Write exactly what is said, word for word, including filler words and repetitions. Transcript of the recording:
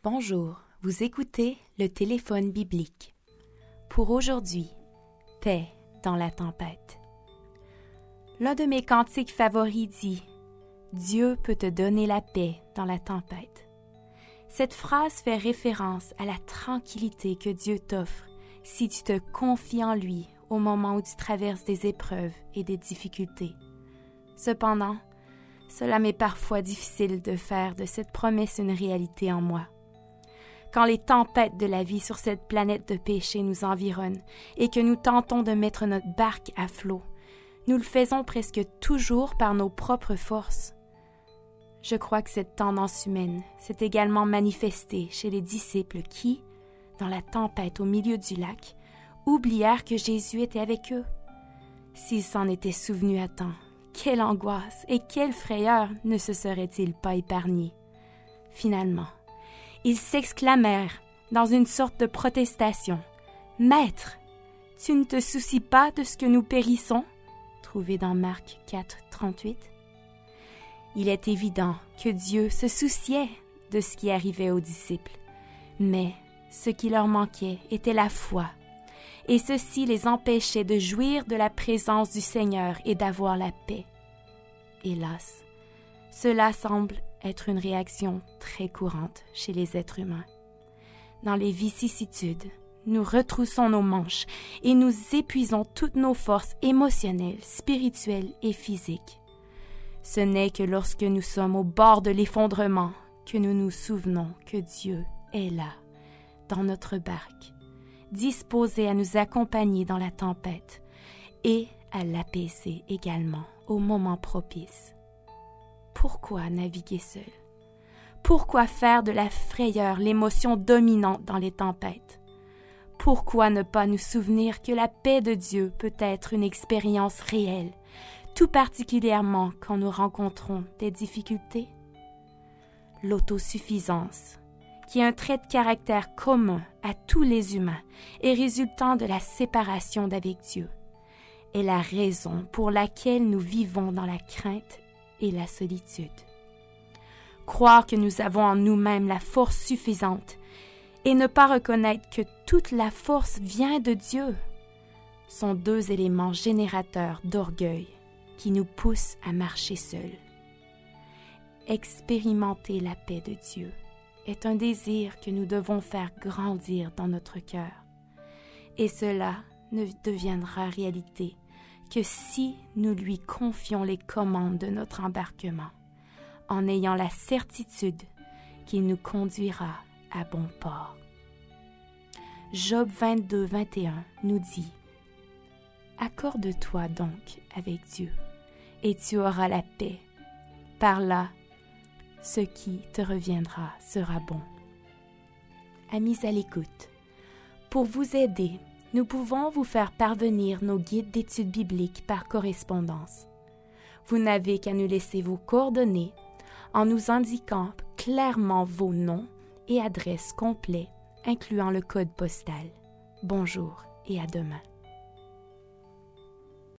Bonjour, vous écoutez le téléphone biblique. Pour aujourd'hui, paix dans la tempête. L'un de mes cantiques favoris dit « Dieu peut te donner la paix dans la tempête ». Cette phrase fait référence à la tranquillité que Dieu t'offre si tu te confies en lui au moment où tu traverses des épreuves et des difficultés. Cependant, cela m'est parfois difficile de faire de cette promesse une réalité en moi. Quand les tempêtes de la vie sur cette planète de péché nous environnent et que nous tentons de mettre notre barque à flot, nous le faisons presque toujours par nos propres forces. Je crois que cette tendance humaine s'est également manifestée chez les disciples qui, dans la tempête au milieu du lac, oublièrent que Jésus était avec eux. S'ils s'en étaient souvenus à temps, quelle angoisse et quelle frayeur ne se seraient-ils pas épargnés? Finalement, ils s'exclamèrent dans une sorte de protestation. « Maître, tu ne te soucies pas de ce que nous périssons ?» trouvé dans Marc quatre, trente-huit. Il est évident que Dieu se souciait de ce qui arrivait aux disciples, mais ce qui leur manquait était la foi, et ceci les empêchait de jouir de la présence du Seigneur et d'avoir la paix. Hélas, cela semble être une réaction très courante chez les êtres humains. Dans les vicissitudes, nous retroussons nos manches et nous épuisons toutes nos forces émotionnelles, spirituelles et physiques. Ce n'est que lorsque nous sommes au bord de l'effondrement que nous nous souvenons que Dieu est là, dans notre barque, disposé à nous accompagner dans la tempête et à l'apaiser également au moment propice. Pourquoi naviguer seul? Pourquoi faire de la frayeur l'émotion dominante dans les tempêtes? Pourquoi ne pas nous souvenir que la paix de Dieu peut être une expérience réelle, tout particulièrement quand nous rencontrons des difficultés? L'autosuffisance, qui est un trait de caractère commun à tous les humains et résultant de la séparation d'avec Dieu, est la raison pour laquelle nous vivons dans la crainte et la solitude. Croire que nous avons en nous-mêmes la force suffisante et ne pas reconnaître que toute la force vient de Dieu sont deux éléments générateurs d'orgueil qui nous poussent à marcher seuls. Expérimenter la paix de Dieu est un désir que nous devons faire grandir dans notre cœur, et cela ne deviendra réalité que si nous lui confions les commandes de notre embarquement, en ayant la certitude qu'il nous conduira à bon port. Job vingt-deux, vingt et un nous dit « Accorde-toi donc avec Dieu, et tu auras la paix. Par là, ce qui te reviendra sera bon. » Amis à l'écoute, pour vous aider, nous pouvons vous faire parvenir nos guides d'études bibliques par correspondance. Vous n'avez qu'à nous laisser vos coordonnées en nous indiquant clairement vos noms et adresses complets, incluant le code postal. Bonjour et à demain.